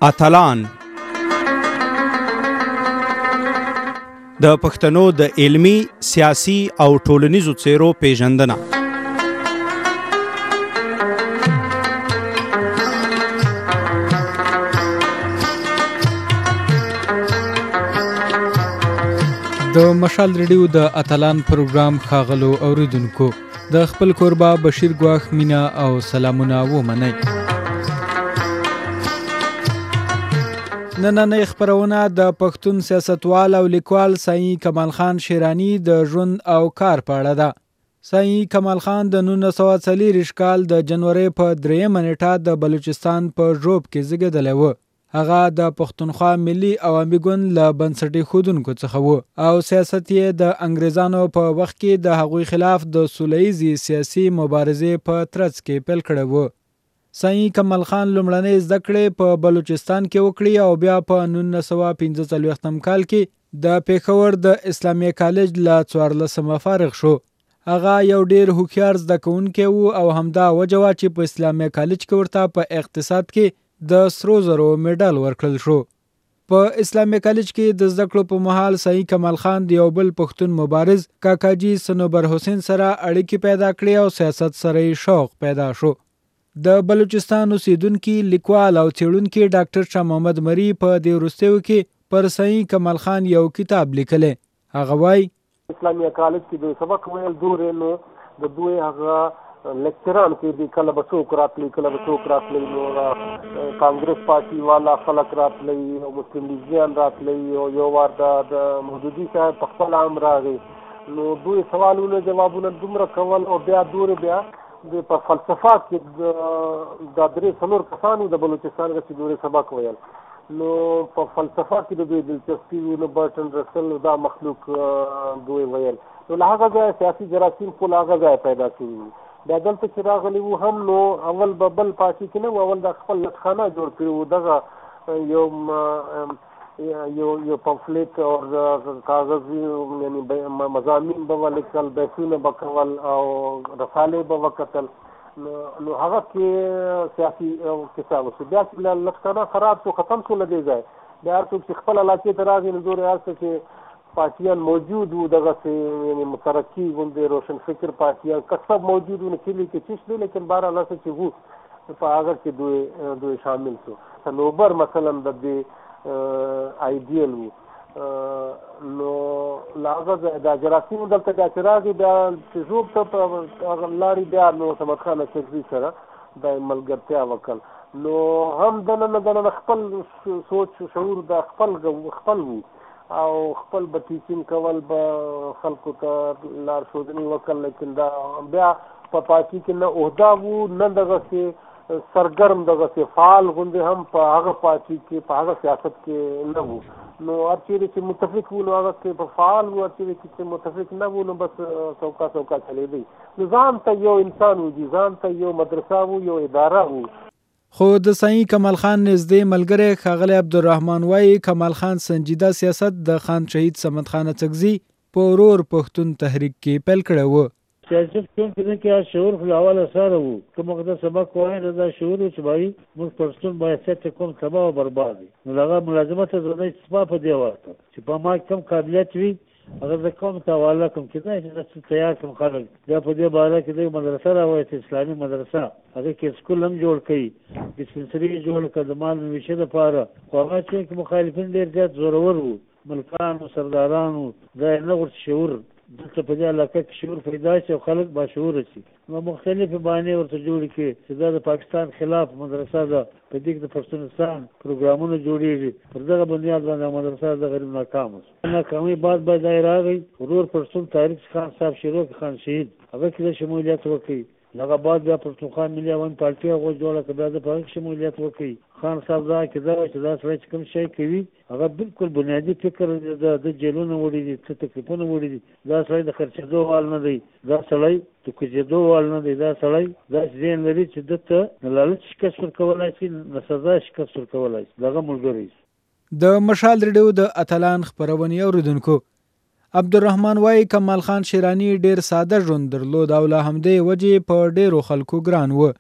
اتلان د پښتنو د علمی، سیاسي او ټولنیزو څیرو پیژندنه. د مشال ریډیو د اتلان پروګرام ښاغلو اوریدونکو، د خپل کوربه بشیر ګواښ مینا او سلامونه ومنئ. نننۍ خپرونه د پښتون سیاستوال او لیکوال سایي کمال خان شیرانی د ژوند او کار په اړه ده. سایي کمال خان د 1940 کال د جنوري په 3 نیټه د بلوچستان په ژوب کې زیږیدلی و. هغه د پښتونخوا ملي عوامي ګوند له بنسټي ښودونکو څخه و او سیاست یې د انګریزانو په وخت کې د هغوی خلاف د سوله ییزې سیاسي مبارزې په ترڅ کې پیل کړی و. سایي کمال خان لومړنۍ زده کړې په بلوچستان کې وکړې او بیا په 1945 کال کې د پېښور د اسلامي کالج له 14 فارغ شو. هغه یو ډیر هوښیار زده کوونکی و او همدا وجه وه چې په اسلامي کالج کې ورته په اقتصاد کې د سرو زرو میډال ورکړل شو. په اسلامي کالج کې د زده کړو په مهال سایي کمال خان د یو بل پښتون مبارز کاکاجي صنوبر حسین سره اړیکې پیدا کړې او سیاست سره یې شوق پیدا شو. د بلوچستان اوسیدونکي لیکوال او څېړونکي ډاکټر شاه محمد مري په دې وروستیو کې پر سایي کمال خان یو کتاب لیکلی. هغه وایي اسلامي کالج کې د سبق ویل دور نو د دوی هغه لیکچران کې د کله به څوک راتلی کله به څوک راتلی نو کانګرس پارټي والا خلک راتلی او مسلم لیګیان راتلی او یو وار د مودودي صاحب په خپل عام راغی نو دوی سوالونه جوابونه دومره کول او بیا د په فلسفه کې د 3-4 کسانو د بلوچستان کې دوی سبق ویل نو په فلسفه کې د دوی دلچسپي نو برټن رسل دا مخلوق دوی ویل نو له هغه ځای سیاسي جراثیم په هغه ځای پیدا کړي. بیا دلته چې راغلي وو هم نو اول به بل پارټي کې نه اول د خپل لټخانه جوړ کړي وو دغه یو پمفلیټ او کاغذ یعنی مضامین به ولیکل بیتونه به کول او رسالې به وکتل نو هغه کې سیاسي کیسه وشو. بیا چې لټخانه خراب شو ختم شو له دې ځای بیا هر څوک چې خپل علاقې ته راغی نو زور یې هسته چې پارټیان موجود وو دغسې یعنی مترقي غوندې روشن فکر پارټیان کسب موجود وو نو کلي کې چیش دی لیکن بهرحال هسه چې وو په هغه کې دوی شامل شو. صنوبر مثلا د دې آیډیل وو نو لاغه د جراثیم دلته د اعتراض بیا چې زوب ته په لاري بیا نو سمد خان چکزي سره د ملګرتیا وکړ نو هم دننه خپل سوچ شعور د خپل وو او خپل به ټیچینګ کول به خلکو ته لار ښودنې وکړل لیکن دا بیا په پارټي کې نه عهده وو نه دغسې سرګرم دغسې فعال غوندې هم په هغه پارټي کې په هغه سیاست کې نه وو نو هر چیرې چې متفق وو نو هغه کې په فعال وو هر چیرې چې متفق نه وو نو بس څوکا چلېدی نو ځان ته یو انسان وو ځان ته یو مدرسه وو یو اداره وو. خو د سایي کمال خان نږدې ملګری ښاغلی عبدالرحمن وایي کمال خان سنجیده سیاست د خان شهید صمد خان اڅکزي په ورور پښتون تحریک کې پیل کړی و. سیاست کوم کې شعور په حواله سره وو کوم وخت سبق وایي دا شعور چې وایي موږ پښتون باید کوم تباہ او برباد نو هغه ملازمت زړه استفا په دی ورته چې په ما کم قابلیت وي هغه د کوم ته حواله کوم کې نه تیار کوم خلک دا په دې باره کې د مدرسه راوړي اسلامي مدرسه هغه کې سکول هم جوړ کړي ډسپنسري جوړ کړه د مال ویشه لپاره خو هغه چې مخالفین ډېر زیات زورور وو ملکانو سردارانو دا نه ورته شعور دلته په دې علاقه کې شعور پیدا شي او خلک باشعوره شي نو مختلفې بانې ورته جوړې کړي چې دا د پاکستان خلاف مدرسه ده په دې کې د پښتونستان پروګرامونه جوړېږي پر دغه بنیاد باندې مدرسه د غریب ناکام شو ناکامۍ بعد به دا راغی ورور پښتون تاریخ خان صاحب شیرو خان شهید هغه کې د شمولیت وکړي هغه بعد بیا پښتونخوا ملي عوامي پارټي هغه جوړه کړه بیا د په هغې شمولیت وکړي خان صاحب دا کېده چې دا سړی چې کوم شی کوي هغه بالکل بنیادي فکر د جیلونه وړي دي څه تکلیفونه وړي دي دا سړی د خرڅېدو وال نه دی دا سړی د کوزېدو وال نه دی دا سړی داسې ذهن لري چې ده ته نه لالچ شکست ورکولی شي نه سزا شکست ورکولی شي د هغه ملګری شي. د مشال ریډیو د اتلان خپرونې اوریدونکو، عبدالرحمن وایي کمال خان شیرانی ډیر ساده ژوند درلود او له همدې وجې په ډیرو خلکو ګران و.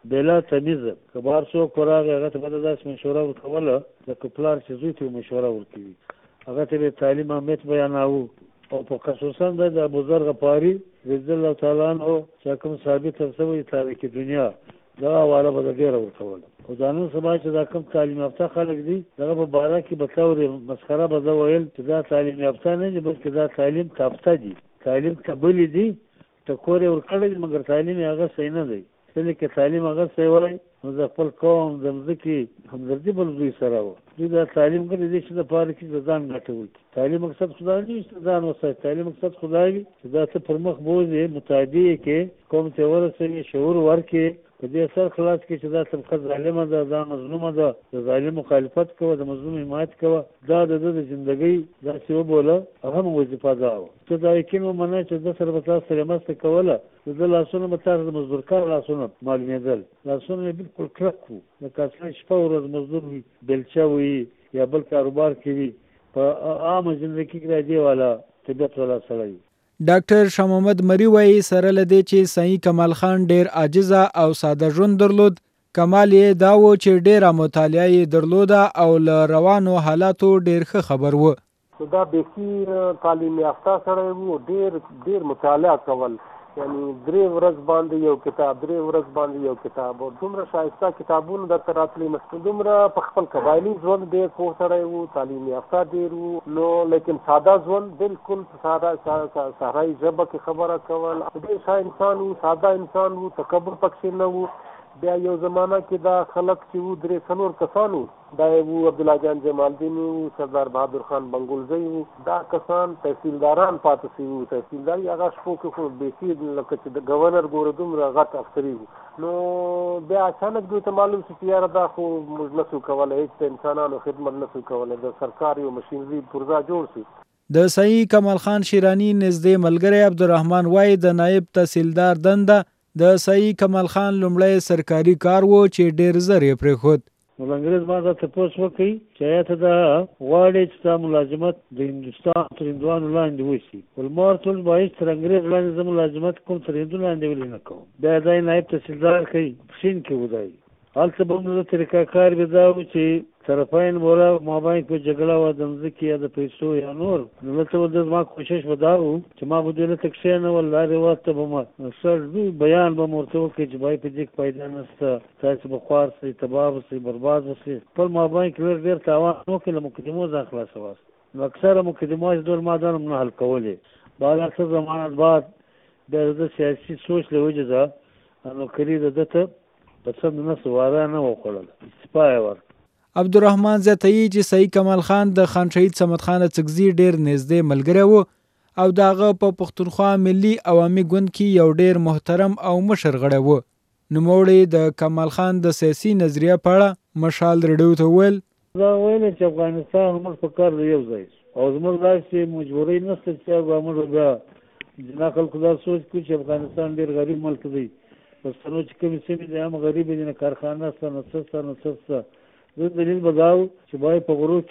بلا تمیزه که بهر څوک راغی هغه ته به داسې مشوره ورکوله لکه پلار چې زوی ته مشوره ورکوي هغه ته به تعلیم اهمیت بیاناوه او په خصوصا د ابوذر غفاري رضی الله تعالی عنه چې کوم ثابت شوی تاریخ دنیا دا حواله به ډېره ورکوله او دا نن سبا چې دا کوم تعلیم یافته خلک دي دغه په باره کې به طور مسخره به زه ویل چې دا تعلیم یافته نه دي بلکې دا تعلیم تافته دي تعلیم قبلې دي ټکور یې ورکړی مګر تعلیم یې هغه صحیح نه دی ځکه چې تعلیم هغه صحیح وای نو د خپل قوم د مځکې همدردي بل دوی سره وه دوی دا تعلیم کړی دی چې دپاره کې د ځان ګټه وکړي تعلیم مقصد خدای نه وي چې ځان وساتي تعلیم مقصد خدای وي چې دا ته پر مخ بوځې متعدي یې کې قوم ته ورسوي شعور ورکړي په دې سر خلاص کې چې دا طبقه ظالمه ده دا مظلومه ده د ظالم مخالفت کوه د مظلوم حمایت کوه دا د ده د زندګۍ داسې وبوله هغه وظیفه دا وه ته دا یقین ومنه چې ده سره به تاسو سره مرسته کوله د ده لاسونه به تاسو د مزدورکار لاسونه معلومېدل لاسونه یې بلکل کلک وو لکه اصلا شپه ورځ مزدور وي بیلچه وي یا بل کاروبار کې وي په عامه زندګۍ کې د دې والا طبیعت والا سړی ډاکټر شاه محمد مري وایي سره له دې چې سعید کمال خان ډېر عاجزه او ساده ژوند درلود کمال یې دا و چې ډېره مطالعه یې درلوده او له روانو حالاتو ډېر ښه خبر و دا بیخي تعلیم یافته سړی و ډېر مطالعه کول یعنی درې ورځ باندې یو کتاب درې ورځ باندې یو کتاب او دومره ښایسته کتابونه درته راتلي مستو دومره په خپل قبایلي ژوند ډېر پوه سړی و تعلیم یافته ډېر و نو لیکن ساده ژوند بلکل ساده صحرایي ژبه کې خبره کول ډېر ښه انسان و ساده انسان و تکبر پکښې نه و بیا یو زمانه کې دا خلک چې وو درې څلور کسان وو دا وو عبدالله جان جمالدین وو سردار بهادر خان بنګلزی وو دا کسان تحصیلداران پاتې شوي وو تحصیلدار هغه شپو کې خو بیخي لکه چې د ګورنر ګوره دومره غټ افسري وو نو بیا اچانک دوی ته معلوم شو چې یاره دا خو موږ نسو کولی هېڅ د انسانانو خدمت نسو کولی د سرکار یو مشینري پرزا جوړ شي د سعید کمال خان شیرانی نږدې ملګری عبدالرحمن وایي د نایب تحصیلدار دنده د سعید کمال خان لومړی سرکاري کار و چې ډېر زر یې پرېښود نو انګرېز ما ته تپوس وکړي چې ایا ته دا غواړې چې ستا ملازمت د هندوستان تر هندوانو لاندې وشي ول ما ورته وویل باید تر انګرېز لاندې زه ملازمت کوم تر هندو لاندې ولې نه کوم بیا دا یې نایب تحصیلدار کوي پښین کې ودایي هلته به هم د طریقه کار به دا و چې طرفین بوله مابین کې جګړه وه د مځکې یا د پیسو یا نور نو دلته به زما کوشش به دا و چې ما به دوی دلته کښېنول لارې ورته به ما سر بیان به مو ورته وکړي چې بای په دې کې پیدا نشته تاسې به خوار شئ تباه به شئ برباد به شئ خپل مابین کې ډېر تاوان وکړي له مقدمو ځان خلاصوast نو اکثره مقدمات چې ډول ما دا هم نه حل کولې بعد اکثر زمانت بعد بیا د سیاسي سوچ له وجې ده نوکري د ده ته په سم نه سواره نه وخوړله استعفا یې ورکړه عبدالرحمن زیاتوي چې سعید کمال خان د خان شهید صمد خان اڅکزي ډېر نږدې ملګری و او د هغه په پښتونخوا ملي عوامي ګوند کې یو ډېر محترم او مشر غړی و نوموړی د کمال خان د سیاسي نظریه په اړه مشال رډیو ته وویل دا ویل چې افغانستان موږ په کار د یو ځای او زموږ داسې مجبورۍ نشته چې موږ بیا جنا خلکو دا سوچ کړو چې افغانستان ډېر غریب ملک دی پښتنو چې کومې سیمې دي هم غریبې دي نه کارخانه شته نه څه شته نه څه شته زه دلیل به دا و چې باید په غرو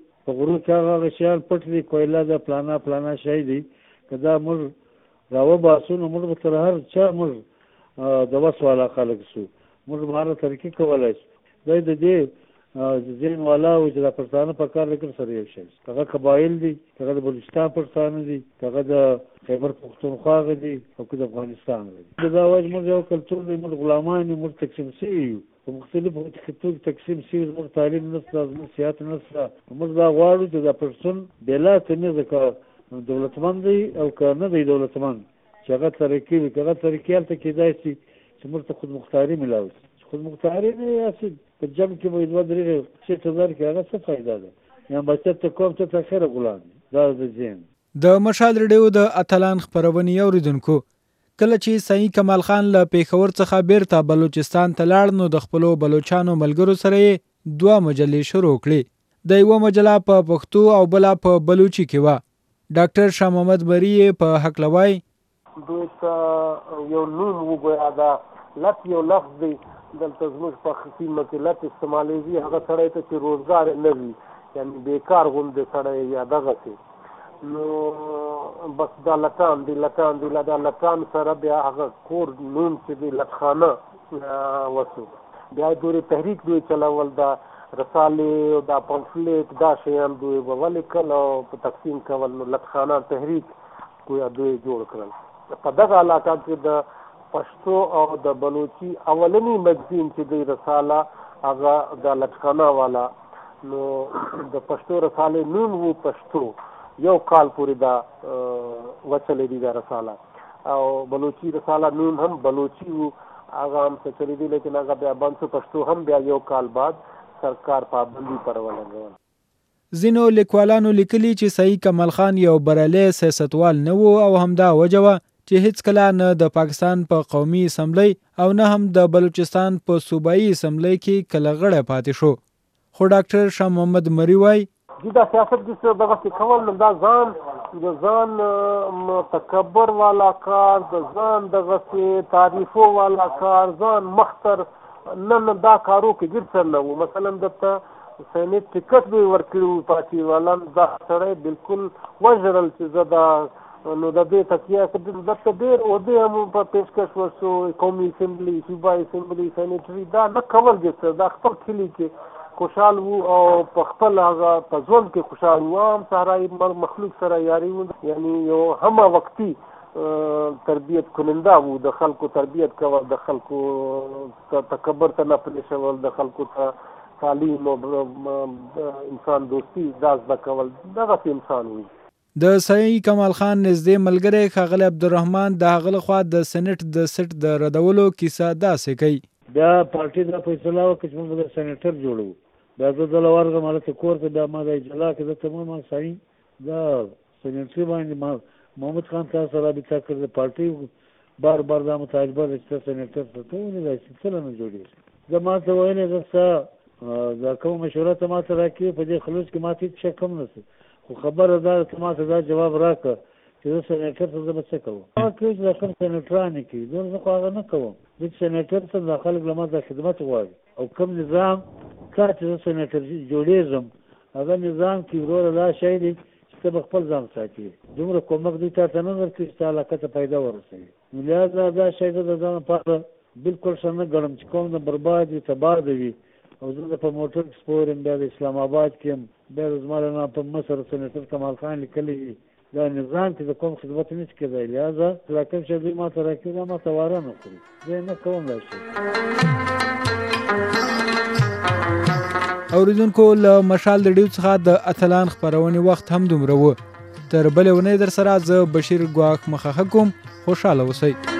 کې هغه شیان پټ دي کویله ده پلانا شی دي که دا موږ راوباسو نو موږ به تر هر چا موږ د وس والا خلک شو موږ به هره ترقي کولی شو دی د دې ذهن والا و چې دا پښتانه په کار لیکل سره یو شی هغه قبایل دي هغه د بلوچستان پښتانه دي هغه د خیبر پښتونخوا هغه دي او که د افغانستان دي دا وایي موږ یو کلتور دی موږ غلامان یو موږ تقسیم شوي یو په مختلفو خطو تقسیم شوي زموږ تعلیم نشته زموږ صحت نشته موږ دا غواړو چې دا پښتون بېلا تمیزه که دولتمند دی او که نه دی دولتمند چې هغه ترقي وي که هغه ترقي هلته کېدای شي چې موږ ته خودمختاري میلاو شي خودمختاري نه یاسې په جمع کې به دوه درې شي ته درکړي هغه څه فایده ده یا بچت ته کوم ته تاخیره غلام دی دا د ذهن د مشال رډیو د اتلان خپرونې اوریدونکو کله چې سعید کمال خان له پېښور څخه بیرته بلوچستان ته لاړ نو د خپلو بلوچانو ملګرو سره یې 2 مجلې شروع کړې د یوه مجله په پښتو او بله په بلوچي کې وه ډاکټر شاه محمد مري یې په هکله وایي دوی ته یو نوم وګویا دا لط یو لفظ دی دلته زموږ په سیمه کې لط استعمالېږي هغه سړی ته چې روزګار نه وي یعنې بیکار غوندې سړی یا دغسې نو بس دا لټان دی دا لټان سره بیا هغه کور نوم چې دی لټخانه وسو. بیا دورې تحریک دوی چلول، دا رسالې او دا پمفلیټ دا شیان دوی به ولیکل او په تقسیم کول. نو لطخانه تحریک گویا دوی جوړ کړل. په دغه علاقه کې د پښتو او د بلوچي اولنی مګزین چې دوی رساله هغه د لطخانه والا، نو د پښتو رسالې نوم وو پښتو. یو کال پورې دا وچلې دي دا رساله، او بلوچي رساله نوم هم بلوچي وو، هغه هم چلې دي، لیکن هغه بیا بند شو. پښتو هم بیا یو کال بعد سرکار پابندي پر ولګول. ځینو لیکوالانو لیکلي چې سعید کمال خان یو بریالی سیاستوال نه و، او همدا وجه وه چې هیڅ کله نه د پاکستان په قومي اسمبلی او نه هم د بلوچستان په صوبایي اسمبلی کې کله غړی پاتې شو. خو ډاکټر شاه محمد مري وایي دا سیاست د دغه کول دا ځان تکبر والا کار، د ځان دغه تعریفو والا کار، ځان مختر نه دا کارو کې ګیر سر نه وو. مثلا دته سینټ ټیکټ به ورکړو پارټي والان، دا سړی بالکل وژرل چې زدا نو د دې تکیه کړ دته ډېر او دې هم په پیشکش ورسو قومي اسمبلی، صوبایي اسمبلی، سینټري دا نه کول دي. دا خپل کلی کې خوشحال وو او په خپل هغه په ژوند کې خوشحال وو. عام صحرایي مخلوق سره یاري وو، یعنی یو همه وقتي تربیت کننده وو. د خلکو تربیت کول، د خلکو تکبر ته نه پرېښول، د خلکو ته تعلیم او انسان دوستی دا زده کول، دغسې انسان وو. د سعید کمال خان نږدې ملګری ښاغلی عبدالرحمن د هغه لخوا د سینټ د سیټ د ردولو کیسه داسې کوي. بیا پارټي دا فیصله وکړه چې موږ د سینیټر جوړو. بیا زه دله ورغلم هلته کور ته، بیا ما دا اجلا کړه. درته ما صحیح دا سینیټري باندې محمود خان تاسو رابطه کړې، پارټي بار بار دا مطالبه ده چې سینیټر ته ته ولې دا سلسله نه جوړېږي. زه ما ته ویلې زه څه دا کومه مشوره ته ما ته راکړې، په دې خلوص کې ما ته هېڅ شک هم نشته. خو خبره دا ته ما ته دا جواب راکړه چې زه سینیټر ته زه به څه کوم. هغه کوي چې دا کوم سینیټران یې کوي، زه خو هغه نه کوم. زه سینیټر ته دا خلک له ما ته خدمت غواړي، او کوم نظام کله چې زه سینیټر جوړېږم هغه نظام کې وروره دا شی دی چې ته به خپل ځان ساتي. دومره کومک دوی تا ته نه درکوي چې تا علاقه ته پیدا ورسوي. نو لهذا دا شی زه د ځان لپاره بالکل ښه نه ګڼم چې کوم نه برباد وي، تباه دې وي. او زه په موټر کې سپور یم، بیا د اسلام آباد کې یم، بیا د زما نه په مصر سینیټر کمال خان لیکلی وي. دا نظام کې د کوم خدمت نه شي کېدای. لهذا دا کوم شی دوی ما ته راکوي دا ما ته واره نه خوري، زه نه کوم دا شی. اوریدونکو له مشال د ډیو څخه د اتلان خپرونې وخت هم دومره و. تر بلې ونې در سره زه بشیر ګواښ مخه کوم. خوشحاله اوسئ.